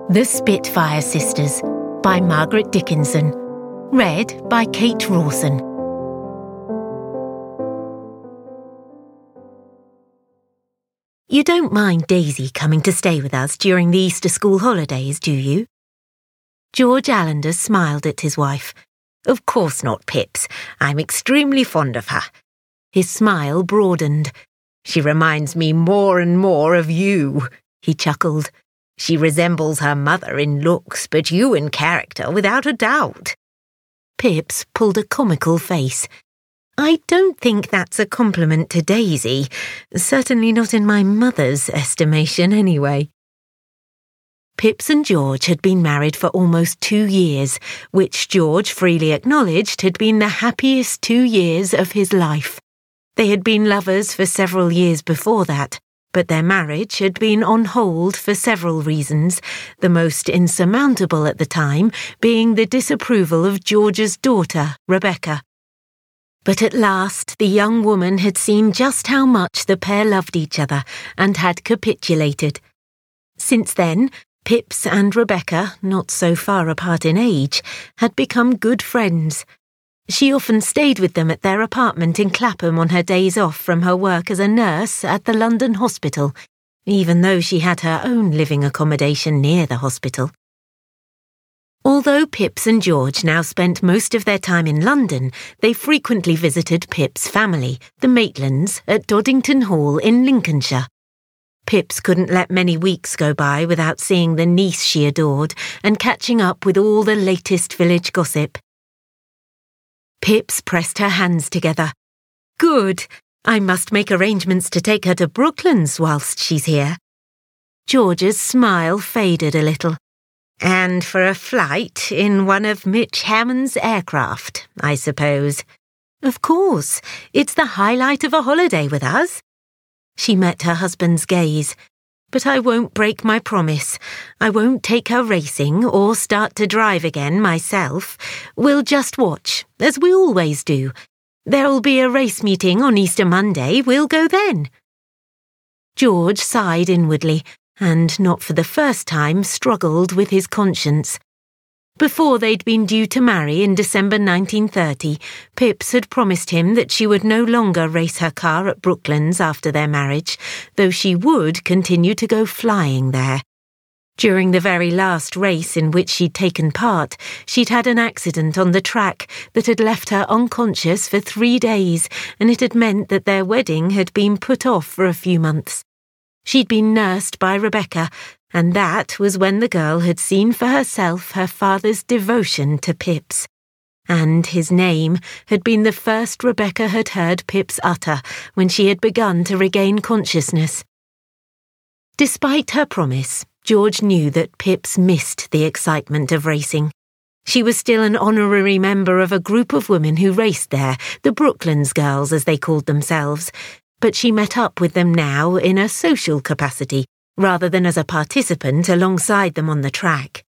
The Spitfire Sisters by Margaret Dickinson. Read by Kate Rawson. You don't mind Daisy coming to stay with us during the Easter school holidays, do you? George Allender smiled at his wife. Of course not, Pips. I'm extremely fond of her. His smile broadened. She reminds me more and more of you, he chuckled. She resembles her mother in looks, but you in character, without a doubt. Pips pulled a comical face. I don't think that's a compliment to Daisy. Certainly not in my mother's estimation, anyway. Pips and George had been married for almost 2 years, which George freely acknowledged had been the happiest 2 years of his life. They had been lovers for several years before that, but their marriage had been on hold for several reasons, the most insurmountable at the time being the disapproval of George's daughter, Rebecca. But at last the young woman had seen just how much the pair loved each other and had capitulated. Since then, Pips and Rebecca, not so far apart in age, had become good friends. She often stayed with them at their apartment in Clapham on her days off from her work as a nurse at the London hospital, even though she had her own living accommodation near the hospital. Although Pips and George now spent most of their time in London, they frequently visited Pip's family, the Maitlands, at Doddington Hall in Lincolnshire. Pips couldn't let many weeks go by without seeing the niece she adored and catching up with all the latest village gossip. Pips pressed her hands together. Good! I must make arrangements to take her to Brooklands whilst she's here. George's smile faded a little. And for a flight in one of Mitch Hammond's aircraft, I suppose. Of course, it's the highlight of a holiday with us. She met her husband's gaze. But I won't break my promise. I won't take her racing or start to drive again myself. We'll just watch, as we always do. There'll be a race meeting on Easter Monday. We'll go then. George sighed inwardly, and not for the first time struggled with his conscience. Before they'd been due to marry in December 1930, Pips had promised him that she would no longer race her car at Brooklands after their marriage, though she would continue to go flying there. During the very last race in which she'd taken part, she'd had an accident on the track that had left her unconscious for 3 days, and it had meant that their wedding had been put off for a few months. She'd been nursed by Rebecca, and that was when the girl had seen for herself her father's devotion to Pips. And his name had been the first Rebecca had heard Pips utter when she had begun to regain consciousness. Despite her promise, George knew that Pips missed the excitement of racing. She was still an honorary member of a group of women who raced there, the Brooklands girls as they called themselves, but she met up with them now in a social capacity, rather than as a participant alongside them on the track.